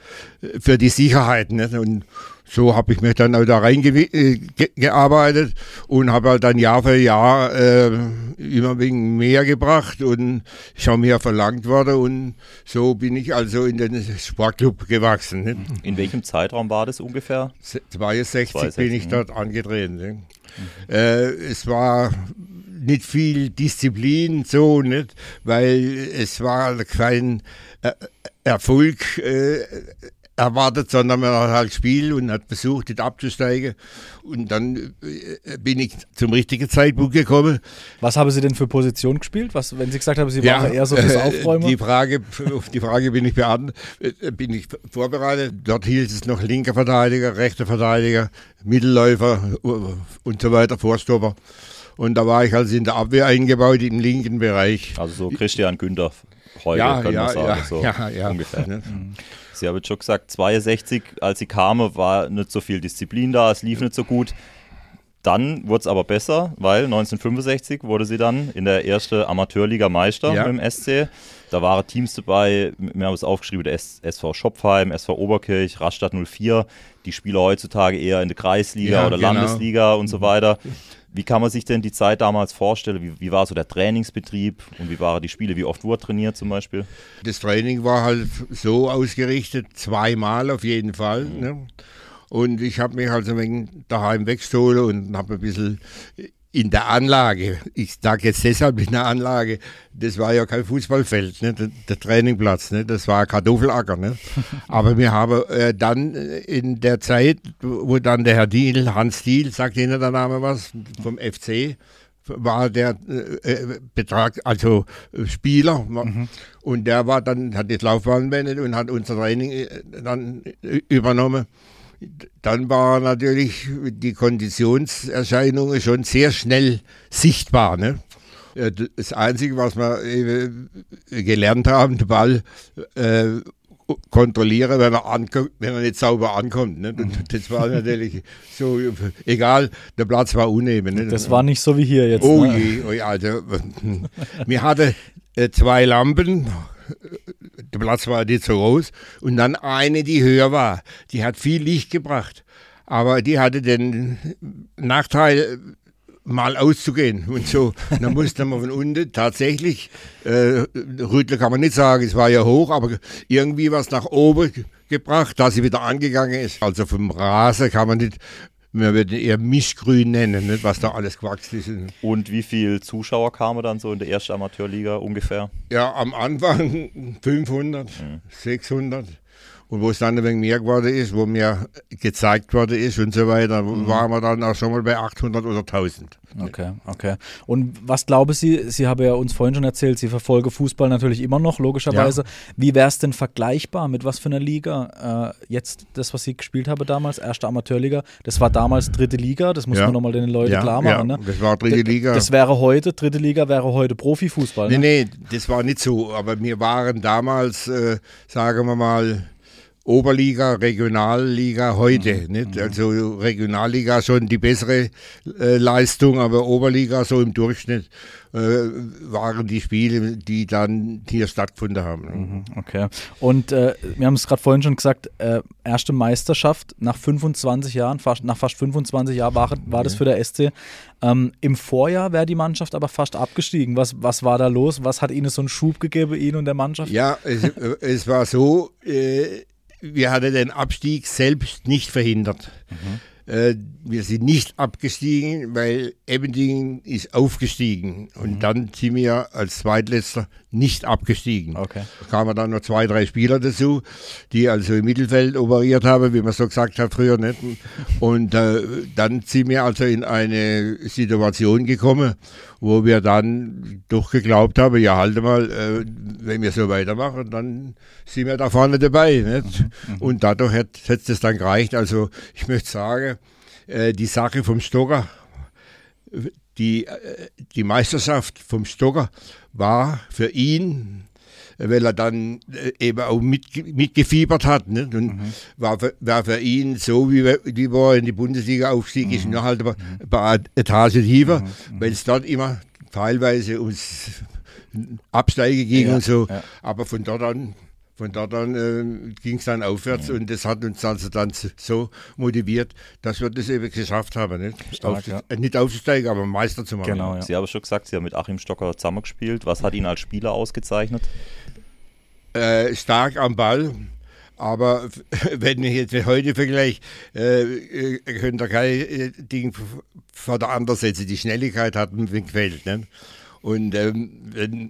für die Sicherheit. Ne? Und so habe ich mich dann auch da reingearbeitet und habe halt dann Jahr für Jahr äh, immer wegen mehr gebracht und schon mehr verlangt worden und so bin ich also in den Sportclub gewachsen. Ne? In welchem Zeitraum war das ungefähr? zweiundsechzig, zweiundsechzig bin ich dort angetreten. Ne? Mhm. Äh, es war nicht viel Disziplin, so nicht, weil es war kein äh, Erfolg äh, erwartet, sondern man hat halt gespielt und hat versucht, nicht abzusteigen. Und dann äh, bin ich zum richtigen Zeitpunkt gekommen. Was haben Sie denn für Position gespielt? Was, wenn Sie gesagt haben, Sie ja, waren eher so fürs Aufräumen? Die Frage, auf die Frage bin ich beantwortet, bin ich vorbereitet. Dort hielt es noch linker Verteidiger, rechter Verteidiger, Mittelläufer und so weiter, Vorstopper. Und da war ich also in der Abwehr eingebaut, im linken Bereich. Also so Christian Günther heute, ja, können ja, wir sagen, ja, so ja, ja. ungefähr. Ne? Sie haben jetzt schon gesagt, zweiundsechzig, als Sie kamen, war nicht so viel Disziplin da, es lief nicht so gut. Dann wurde es aber besser, weil neunzehnhundertfünfundsechzig wurde sie dann in der ersten Amateurliga Meister ja. mit dem S C. Da waren Teams dabei, wir haben es aufgeschrieben, der S V Schopfheim, S V Oberkirch, Rastatt null vier, die Spieler heutzutage eher in der Kreisliga ja, oder genau. Landesliga und so weiter. Wie kann man sich denn die Zeit damals vorstellen? Wie, wie war so der Trainingsbetrieb und wie waren die Spiele? Wie oft wurde trainiert zum Beispiel? Das Training war halt so ausgerichtet, zweimal auf jeden Fall. Mhm. Ne? Und ich habe mich also wegen daheim weggestohlen und habe ein bisschen in der Anlage, ich sage jetzt deshalb in der Anlage, das war ja kein Fußballfeld, ne? der, der Trainingplatz, ne? Das war ein Kartoffelacker. Ne? Aber wir haben äh, dann in der Zeit, wo dann der Herr Diel, Hans Diel, sagt Ihnen der Name was, vom F C, war der äh, Betrag, also äh, Spieler. Mhm. Und der war dann, hat das Laufbahn beendet und hat unser Training äh, dann äh, übernommen. Dann war natürlich die Konditionserscheinungen schon sehr schnell sichtbar. Ne? Das Einzige, was wir gelernt haben, den Ball äh, kontrollieren, wenn er, ankommt, wenn er nicht sauber ankommt. Ne? Das war natürlich so, egal, der Platz war uneben. Ne? Das war nicht so wie hier jetzt. Oh ne? je, oh je, also, wir hatten äh, zwei Lampen. Der Platz war nicht so groß. Und dann eine, die höher war. Die hat viel Licht gebracht. Aber die hatte den Nachteil, mal auszugehen. Und so, dann musste man von unten tatsächlich, äh, Rüttler kann man nicht sagen, es war ja hoch, aber irgendwie was nach oben gebracht, dass sie wieder angegangen ist. Also vom Rasen kann man nicht, man würde eher Mischgrün nennen, nicht, was da alles gewachsen ist. Und wie viele Zuschauer kamen dann so in der ersten Amateurliga ungefähr? Ja, am Anfang fünfhundert, mhm. sechshundert. Und wo es dann ein wenig mehr geworden ist, wo mir gezeigt worden ist und so weiter, mhm. waren wir dann auch schon mal bei achthundert oder tausend. Okay, okay. Und was glauben Sie, Sie haben ja uns vorhin schon erzählt, Sie verfolgen Fußball natürlich immer noch, logischerweise. Ja. Wie wäre es denn vergleichbar? Mit was für einer Liga? Äh, jetzt das, was Sie gespielt haben damals, erste Amateurliga, das war damals dritte Liga, das muss ja. man nochmal den Leuten ja, klar machen. Ja, ne? das war dritte Liga. Das wäre heute, dritte Liga wäre heute Profifußball. Nee, ne? nee, das war nicht so, aber wir waren damals, äh, sagen wir mal, Oberliga, Regionalliga heute. Mhm. Nicht? Also Regionalliga schon die bessere äh, Leistung, aber Oberliga so im Durchschnitt äh, waren die Spiele, die dann hier stattgefunden haben. Mhm, okay. Und äh, wir haben es gerade vorhin schon gesagt, äh, erste Meisterschaft nach fünfundzwanzig Jahren, fast, nach fast fünfundzwanzig Jahren war, war das für der S C. Ähm, Im Vorjahr wäre die Mannschaft aber fast abgestiegen. Was, was war da los? Was hat Ihnen so einen Schub gegeben, Ihnen und der Mannschaft? Ja, es, es war so, äh, wir hatten den Abstieg selbst nicht verhindert. Mhm. Äh, wir sind nicht abgestiegen, weil Emmendingen ist aufgestiegen. Und mhm. dann sind wir als Zweitletzter nicht abgestiegen. Okay. Da kamen dann noch zwei, drei Spieler dazu, die also im Mittelfeld operiert haben, wie man so gesagt hat früher. Nicht? Und äh, dann sind wir also in eine Situation gekommen, wo wir dann doch geglaubt haben, ja halte mal, äh, wenn wir so weitermachen, dann sind wir da vorne dabei. Nicht? Mhm, und dadurch hat es dann gereicht. Also ich möchte sagen, äh, die Sache vom Stocker, die, äh, die Meisterschaft vom Stocker war für ihn, weil er dann eben auch mit, mitgefiebert hat. Nicht? Und mhm. war, für, war für ihn so, wie, wie er in die Bundesliga aufstieg, mhm. ist noch halt ein paar Etagen tiefer, mhm. weil es dort immer teilweise ums Absteigen ging ja, und so. Ja. Aber von dort an, von dort an äh, ging es dann aufwärts mhm. und das hat uns also dann so motiviert, dass wir das eben geschafft haben. Nicht, Stark, Auf, ja. äh, nicht aufzusteigen, aber Meister zu machen. Genau, ja. Sie haben schon gesagt, Sie haben mit Achim Stocker zusammengespielt. Was hat ihn als Spieler ausgezeichnet? Äh, stark am Ball, aber wenn ich jetzt heute vergleiche, äh, könnt ihr kein äh, Ding vor der anderen setzen. Die Schnelligkeit hat mir gefällt. Ne? Und ähm, wenn,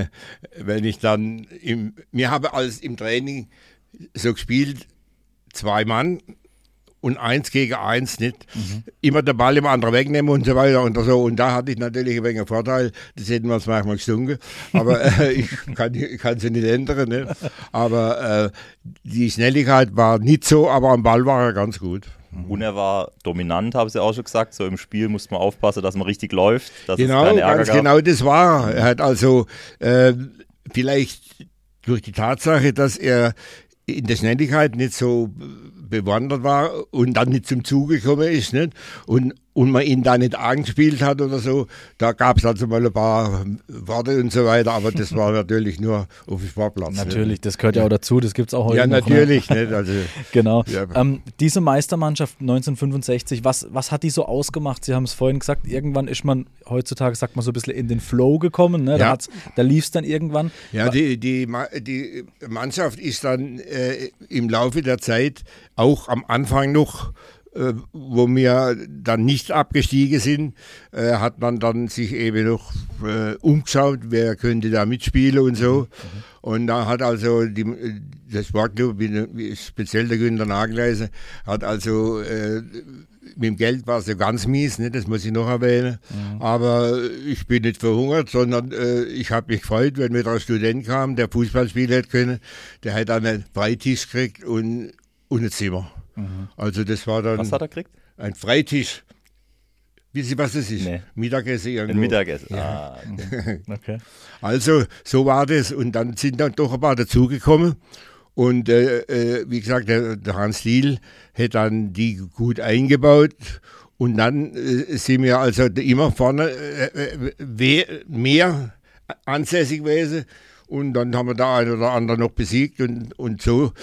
wenn ich dann, im, wir haben alles im Training so gespielt, zwei Mann und eins gegen eins nicht. Mhm. Immer der Ball im anderen wegnehmen und so weiter und so. Und da hatte ich natürlich ein wenig Vorteil. Das hätten wir uns manchmal gestunken. Aber äh, ich kann es nicht ändern. Ne? Aber äh, die Schnelligkeit war nicht so, aber am Ball war er ganz gut. Und er war dominant, haben Sie auch schon gesagt. So im Spiel muss man aufpassen, dass man richtig läuft. Dass genau, es keine Ärger ganz gab. genau das war. Er hat also äh, vielleicht durch die Tatsache, dass er in der Schnelligkeit nicht so bewandert war und dann nicht zum Zuge gekommen ist, nicht? Und, und man ihn da nicht angespielt hat oder so, da gab es also mal ein paar Worte und so weiter, aber das war natürlich nur auf dem Sportplatz. Natürlich, nicht? Das gehört ja auch dazu, das gibt es auch heute ja, noch. Ja, natürlich. Ne? Nicht? Also, genau. Ja. Ähm, diese Meistermannschaft neunzehnhundertfünfundsechzig, was, was hat die so ausgemacht? Sie haben es vorhin gesagt, irgendwann ist man, heutzutage sagt man so ein bisschen in den Flow gekommen, ne? da, ja. da lief es dann irgendwann. Ja, die, die, die Mannschaft ist dann äh, im Laufe der Zeit auch am Anfang noch, äh, wo wir dann nicht abgestiegen sind, äh, hat man dann sich eben noch äh, umgeschaut, wer könnte da mitspielen und so. Mhm. Und da hat also die, der Sportclub, speziell der Günter Nageleise, hat also äh, mit dem Geld war es ja ganz mies, ne? Das muss ich noch erwähnen. Mhm. Aber ich bin nicht verhungert, sondern äh, ich habe mich gefreut, wenn wieder ein Student kam, der Fußball spielen hätte können. Der hat dann einen Freitisch gekriegt und, und ein Zimmer. Mhm. Also das war dann... Was hat er gekriegt? Ein Freitisch. Wissen Sie, was das ist? Nee. Mittagessen irgendwo. Ein Mittagessen, ja. Ah, okay. okay. Also so war das und dann sind dann doch ein paar dazugekommen. Und äh, äh, wie gesagt, der, der Hans Liel hat dann die gut eingebaut und dann äh, sind wir also immer vorne äh, äh, mehr ansässig gewesen und dann haben wir da einen oder anderen noch besiegt und, und so.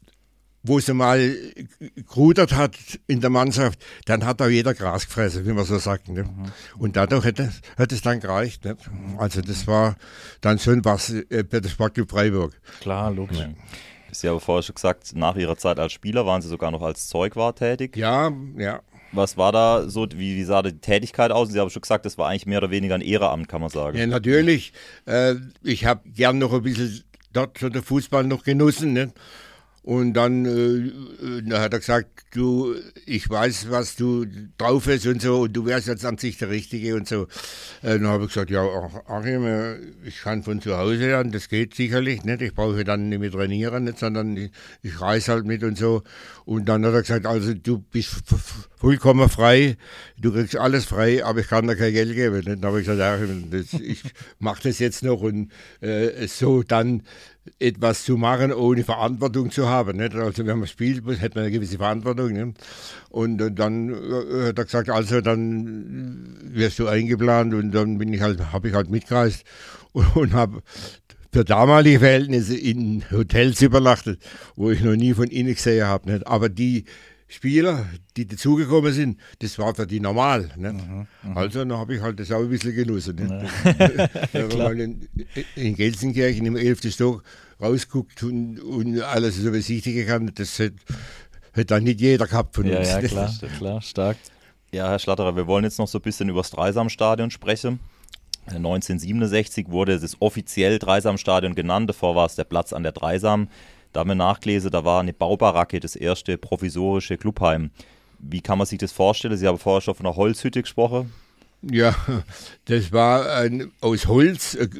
Wo sie mal gerudert hat in der Mannschaft, dann hat auch jeder Gras gefressen, wie man so sagt. Ne? Mhm. Und dadurch hat es, hat es dann gereicht. Ne? Also das war dann schon was äh, bei der Sportclub Freiburg. Klar, logisch. Ja. Sie haben vorher schon gesagt, nach Ihrer Zeit als Spieler waren Sie sogar noch als Zeugwart tätig. Ja, ja. Was war da so, wie, wie sah die Tätigkeit aus? Sie haben schon gesagt, das war eigentlich mehr oder weniger ein Ehrenamt, kann man sagen. Ja, natürlich. Äh, ich habe gern noch ein bisschen dort schon den Fußball noch genossen. Ne? Und dann, äh, dann hat er gesagt, du, ich weiß, was du drauf hast und so, und du wärst jetzt an sich der Richtige und so. Äh, dann habe ich gesagt, ja, Achim, ich kann von zu Hause lernen, das geht sicherlich nicht. Ich brauche dann nicht mehr trainieren, nicht, sondern ich, ich reise halt mit und so. Und dann hat er gesagt, also du bist vollkommen frei, du kriegst alles frei, aber ich kann dir kein Geld geben. Nicht? Dann habe ich gesagt, Achim, das, ich mache das jetzt noch und äh, so dann etwas zu machen, ohne Verantwortung zu haben. Nicht? Also wenn man spielt, hat man eine gewisse Verantwortung. Nicht? Und, und dann äh, hat er gesagt, also dann wirst du eingeplant und dann bin ich halt, habe ich halt mitgereist und, und habe für damalige Verhältnisse in Hotels übernachtet, wo ich noch nie von innen gesehen habe. Nicht? Aber die Spieler, die dazugekommen sind, das war für die normal. Nicht? Mhm, also dann habe ich halt das auch ein bisschen genossen. Nicht? Wenn man in, in Gelsenkirchen im elften Stock rausguckt und, und alles so besichtigen kann, das hat, hat dann nicht jeder gehabt von ja, uns. Ja, klar, klar, stark. Ja, Herr Schlatterer, wir wollen jetzt noch so ein bisschen über das Dreisamstadion sprechen. neunzehnhundertsiebenundsechzig wurde das offiziell Dreisamstadion genannt, davor war es der Platz an der Dreisam. Da haben wir nachgelesen, da war eine Baubaracke, das erste provisorische Clubheim. Wie kann man sich das vorstellen? Sie haben vorher schon von einer Holzhütte gesprochen. Ja, das war ein, aus Holz, äh,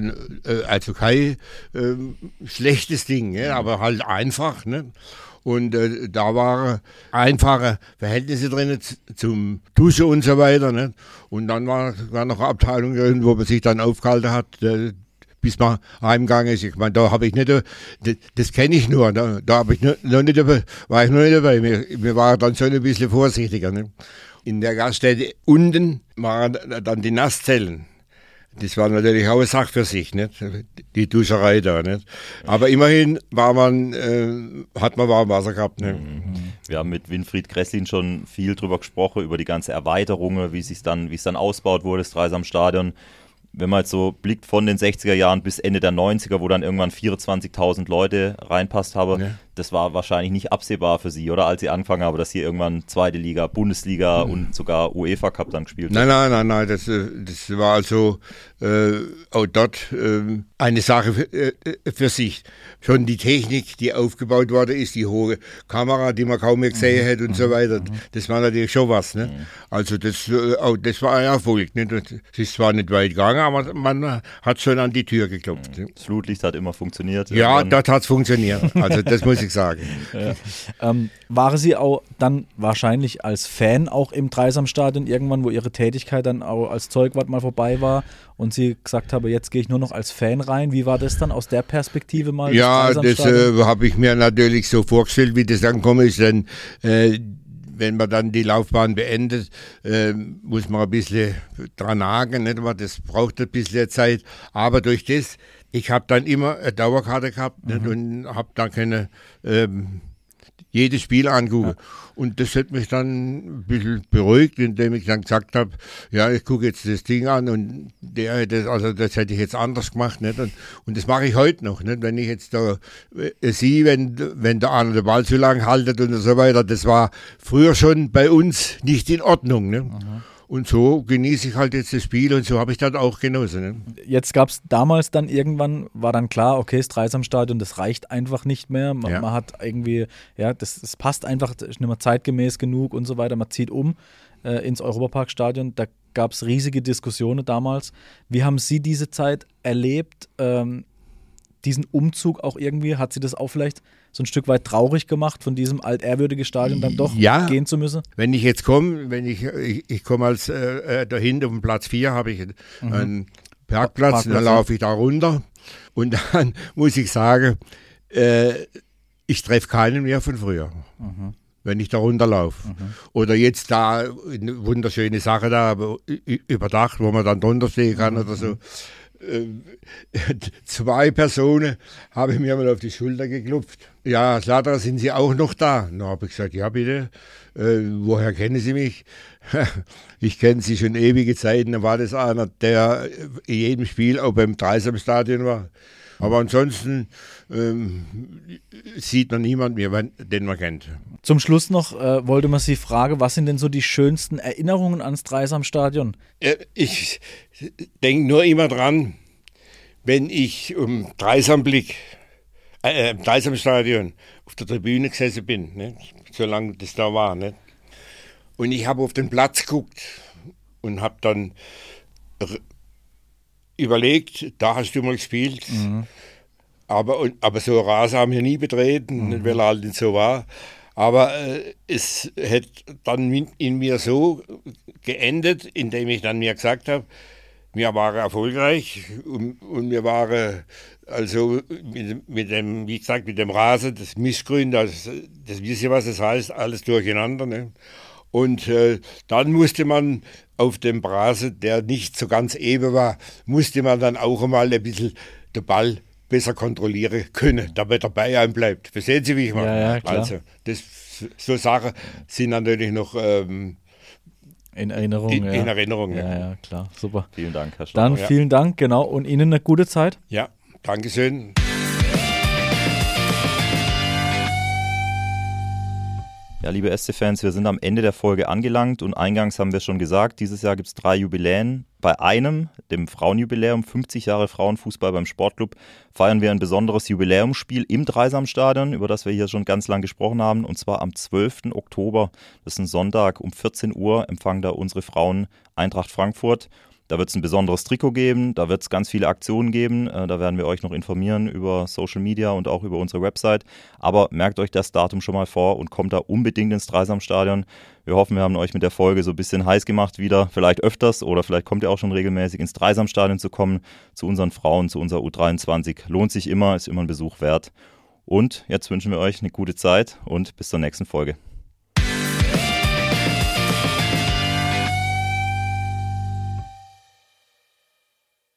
äh, also kein äh, schlechtes Ding, ja, aber halt einfach. Ne? Und äh, da waren einfache Verhältnisse drin zum Duschen und so weiter. Ne? Und dann war, war noch eine Abteilung drin, wo man sich dann aufgehalten hat, äh, bis man heimgegangen ist. Ich meine, da habe ich nicht, das, das kenne ich nur, da, da habe ich noch, noch nicht dabei, war ich noch nicht dabei. Wir, wir waren dann schon ein bisschen vorsichtiger. Ne? In der Gaststätte unten waren dann die Nasszellen. Das war natürlich auch eine Sache für sich, nicht? Die Duscherei da. Nicht? Aber immerhin war man, äh, hat man warm Wasser gehabt. Ne? Wir haben mit Winfried Gresslin schon viel drüber gesprochen, über die ganze Erweiterung, wie es dann, wie es dann ausgebaut wurde, das Dreisamstadion. Wenn man jetzt so blickt von den sechziger Jahren bis Ende der neunziger, wo dann irgendwann vierundzwanzigtausend Leute reinpasst haben, ja. Das war wahrscheinlich nicht absehbar für Sie, oder? Als Sie angefangen haben, dass hier irgendwann zweite Liga, Bundesliga mhm. und sogar UEFA Cup dann gespielt Nein, nein, nein, nein, das, das war also äh, auch dort äh, eine Sache für, äh, für sich. Schon die Technik, die aufgebaut worden ist, die hohe Kamera, die man kaum mehr gesehen mhm. hat und mhm. so weiter, das war natürlich schon was. Ne? Mhm. Also das, äh, auch das war ein Erfolg. Ne? Das ist zwar nicht weit gegangen, aber man hat schon an die Tür geklopft. Mhm. Das Flutlicht hat immer funktioniert. Ja, irgendwann. Dort hat es funktioniert. Also das muss ich sagen. Ja. Ähm, waren Sie auch dann wahrscheinlich als Fan auch im Dreisamstadion irgendwann, wo Ihre Tätigkeit dann auch als Zeugwart mal vorbei war und Sie gesagt haben, jetzt gehe ich nur noch als Fan rein? Wie war das dann aus der Perspektive mal? Ja, das, das äh, habe ich mir natürlich so vorgestellt, wie das dann gekommen ist, denn äh, wenn man dann die Laufbahn beendet, äh, muss man ein bisschen dran nagen, nicht? Das braucht ein bisschen Zeit, aber durch das, ich habe dann immer eine Dauerkarte gehabt mhm. nicht? Und habe dann keine, ähm, jedes Spiel angucken. Ja. Und das hat mich dann ein bisschen beruhigt, indem ich dann gesagt habe, ja, ich gucke jetzt das Ding an und der, das, also das hätte ich jetzt anders gemacht. Nicht? Und, und das mache ich heute noch. Nicht? Wenn ich jetzt da äh, sehe, wenn, wenn der andere den Ball zu lang haltet und so weiter, das war früher schon bei uns nicht in Ordnung. Nicht? Mhm. Und so genieße ich halt jetzt das Spiel und so habe ich das auch genossen. Ne? Jetzt gab es damals dann irgendwann, war dann klar, okay, das Dreisamstadion, das reicht einfach nicht mehr. Man, ja. man hat irgendwie, ja, das, das passt einfach, das ist nicht mehr zeitgemäß genug und so weiter. Man zieht um äh, ins Europaparkstadion. Da gab es riesige Diskussionen damals. Wie haben Sie diese Zeit erlebt? Ähm, diesen Umzug auch irgendwie, hat Sie das auch vielleicht so ein Stück weit traurig gemacht, von diesem altehrwürdigen Stadion dann doch ja, gehen zu müssen? Wenn ich jetzt komme, wenn ich, ich, ich komme als äh, dahin auf dem Platz vier, habe ich mhm. einen Parkplatz, Parkplatz, dann laufe ich da runter und dann muss ich sagen, äh, ich treffe keinen mehr von früher. Mhm. Wenn ich da runterlaufe. Mhm. Oder jetzt da eine wunderschöne Sache da, überdacht, wo man dann drunter stehen kann mhm. oder so. Zwei Personen haben mir mal auf die Schulter geklopft. Ja, Schlatterer, sind Sie auch noch da? Na, habe ich gesagt, ja bitte. Äh, woher kennen Sie mich? Ich kenne Sie schon ewige Zeiten. Da war das einer, der in jedem Spiel auch beim Dreisamstadion war. Aber ansonsten ähm, sieht man niemanden mehr, den man kennt. Zum Schluss noch äh, wollte man Sie fragen, was sind denn so die schönsten Erinnerungen ans Dreisamstadion? Ich denke nur immer dran, wenn ich um Dreisam Blick, äh, im Dreisamstadion auf der Tribüne gesessen bin, ne? Solange das da war. Ne? Und ich habe auf den Platz geguckt und habe dann r- überlegt, da hast du mal gespielt. Mhm. Aber, und, aber so Rasen haben wir nie betreten, mhm. weil er halt nicht so war. Aber äh, es hat dann in mir so geendet, indem ich dann mir gesagt habe, wir waren erfolgreich und, und wir waren Also mit, mit dem, wie gesagt, mit dem Rasen, das Mischgrün, das, das wisst ihr, was das heißt, alles durcheinander. Ne? Und äh, dann musste man auf dem Rasen, der nicht so ganz eben war, musste man dann auch einmal ein bisschen den Ball besser kontrollieren können, damit er bei einem bleibt. Verstehen Sie, wie ich meine? Ja, ja, klar. Also das, so Sachen sind natürlich noch ähm, in Erinnerung. in, ja. in Erinnerung. Ja, ja, klar, super. Vielen Dank, Herr Dann Schlauer. vielen Dank, genau, und Ihnen eine gute Zeit. Ja, Dankeschön. Ja, liebe S C-Fans, wir sind am Ende der Folge angelangt und eingangs haben wir schon gesagt, dieses Jahr gibt es drei Jubiläen. Bei einem, dem Frauenjubiläum, fünfzig Jahre Frauenfußball beim Sportclub, feiern wir ein besonderes Jubiläumsspiel im Dreisamstadion, über das wir hier schon ganz lang gesprochen haben, und zwar am zwölften Oktober. Das ist ein Sonntag um vierzehn Uhr, empfangen da unsere Frauen Eintracht Frankfurt. Da wird es ein besonderes Trikot geben, da wird es ganz viele Aktionen geben, da werden wir euch noch informieren über Social Media und auch über unsere Website. Aber merkt euch das Datum schon mal vor und kommt da unbedingt ins Dreisamstadion. Wir hoffen, wir haben euch mit der Folge so ein bisschen heiß gemacht wieder, vielleicht öfters oder vielleicht kommt ihr auch schon regelmäßig ins Dreisamstadion zu kommen, zu unseren Frauen, zu unserer U dreiundzwanzig. Lohnt sich immer, ist immer ein Besuch wert. Und jetzt wünschen wir euch eine gute Zeit und bis zur nächsten Folge.